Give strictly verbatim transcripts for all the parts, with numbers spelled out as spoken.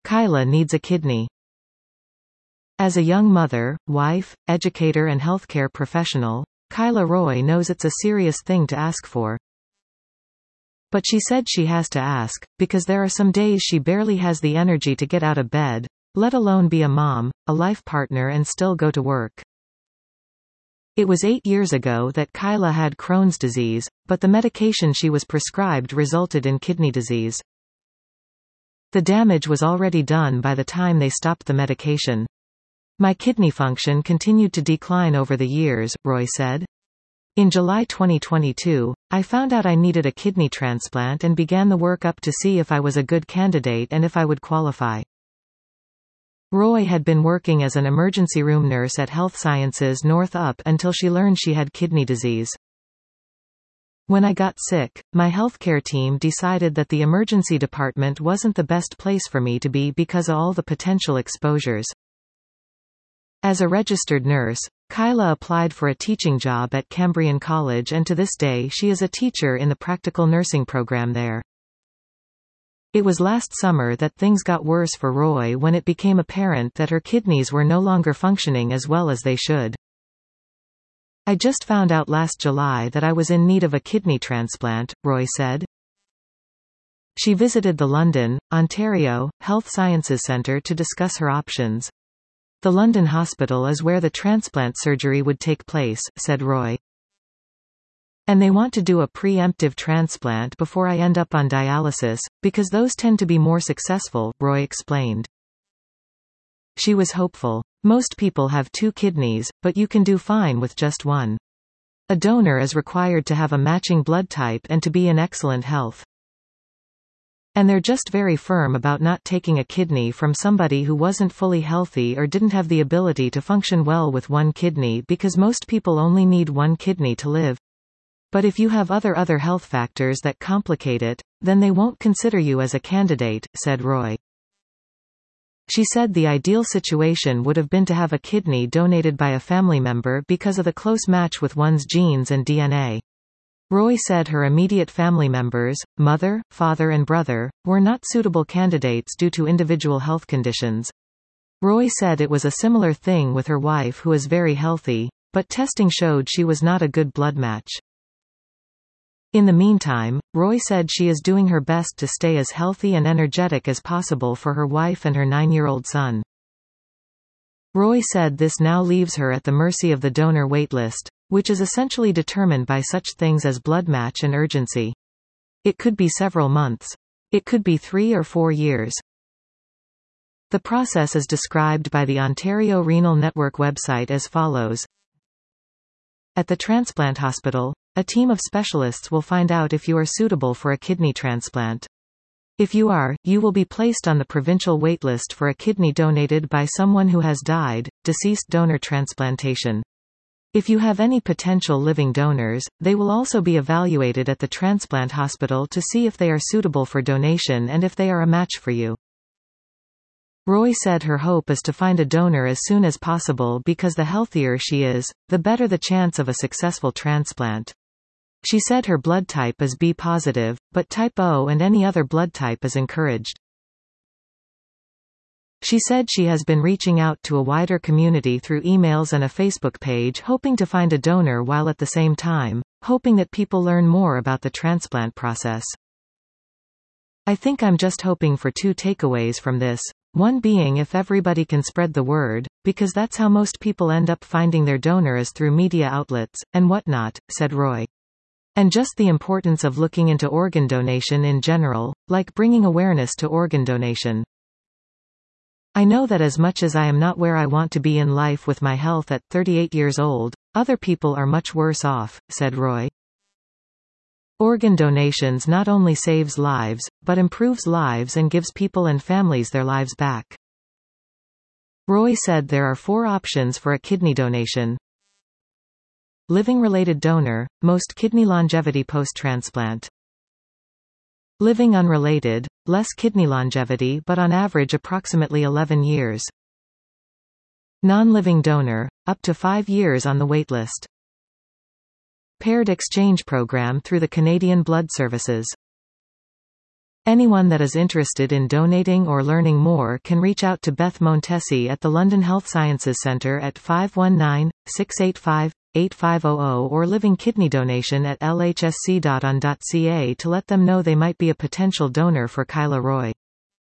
Kyla needs a kidney. As a young mother, wife, educator and healthcare professional, Kyla Roy knows it's a serious thing to ask for. But she said she has to ask, because there are some days she barely has the energy to get out of bed, let alone be a mom, a life partner and still go to work. It was eight years ago that Kyla had Crohn's disease, but the medication she was prescribed resulted in kidney disease. The damage was already done by the time they stopped the medication. My kidney function continued to decline over the years, Roy said. In July twenty twenty-two, I found out I needed a kidney transplant and began the workup to see if I was a good candidate and if I would qualify. Roy had been working as an emergency room nurse at Health Sciences North up until she learned she had kidney disease. When I got sick, my healthcare team decided that the emergency department wasn't the best place for me to be because of all the potential exposures. As a registered nurse, Kyla applied for a teaching job at Cambrian College and to this day she is a teacher in the practical nursing program there. It was last summer that things got worse for Roy when it became apparent that her kidneys were no longer functioning as well as they should. I just found out last July that I was in need of a kidney transplant, Roy said. She visited the London, Ontario, Health Sciences Centre to discuss her options. The London hospital is where the transplant surgery would take place, said Roy. And they want to do a preemptive transplant before I end up on dialysis, because those tend to be more successful, Roy explained. She was hopeful. Most people have two kidneys, but you can do fine with just one. A donor is required to have a matching blood type and to be in excellent health. And they're just very firm about not taking a kidney from somebody who wasn't fully healthy or didn't have the ability to function well with one kidney because most people only need one kidney to live. But if you have other other health factors that complicate it, then they won't consider you as a candidate, said Roy. She said the ideal situation would have been to have a kidney donated by a family member because of the close match with one's genes and D N A. Roy said her immediate family members, mother, father and brother, were not suitable candidates due to individual health conditions. Roy said it was a similar thing with her wife who is very healthy, but testing showed she was not a good blood match. In the meantime, Roy said she is doing her best to stay as healthy and energetic as possible for her wife and her nine-year-old son. Roy said this now leaves her at the mercy of the donor waitlist, which is essentially determined by such things as blood match and urgency. It could be several months. It could be three or four years. The process is described by the Ontario Renal Network website as follows. At the transplant hospital, a team of specialists will find out if you are suitable for a kidney transplant. If you are, you will be placed on the provincial waitlist for a kidney donated by someone who has died, deceased donor transplantation. If you have any potential living donors, they will also be evaluated at the transplant hospital to see if they are suitable for donation and if they are a match for you. Roy said her hope is to find a donor as soon as possible because the healthier she is, the better the chance of a successful transplant. She said her blood type is B positive, but type O and any other blood type is encouraged. She said she has been reaching out to a wider community through emails and a Facebook page hoping to find a donor while at the same time, hoping that people learn more about the transplant process. I think I'm just hoping for two takeaways from this. One being if everybody can spread the word, because that's how most people end up finding their donor is through media outlets, and whatnot, said Roy. And just the importance of looking into organ donation in general, like bringing awareness to organ donation. I know that as much as I am not where I want to be in life with my health at thirty-eight years old, other people are much worse off, said Roy. Organ donations not only saves lives, but improves lives and gives people and families their lives back. Roy said there are four options for a kidney donation. Living-related donor, most kidney longevity post-transplant. Living unrelated, less kidney longevity but on average approximately eleven years. Non-living donor, up to five years on the waitlist. Paired exchange program through the Canadian Blood Services. Anyone that is interested in donating or learning more can reach out to Beth Montesi at the London Health Sciences Centre at five one nine, six eight five, eight five zero zero or Living Kidney Donation at l h s c dot on dot c a to let them know they might be a potential donor for Kyla Roy.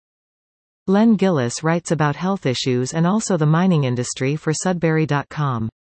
Len Gillis writes about health issues and also the mining industry for Sudbury dot com.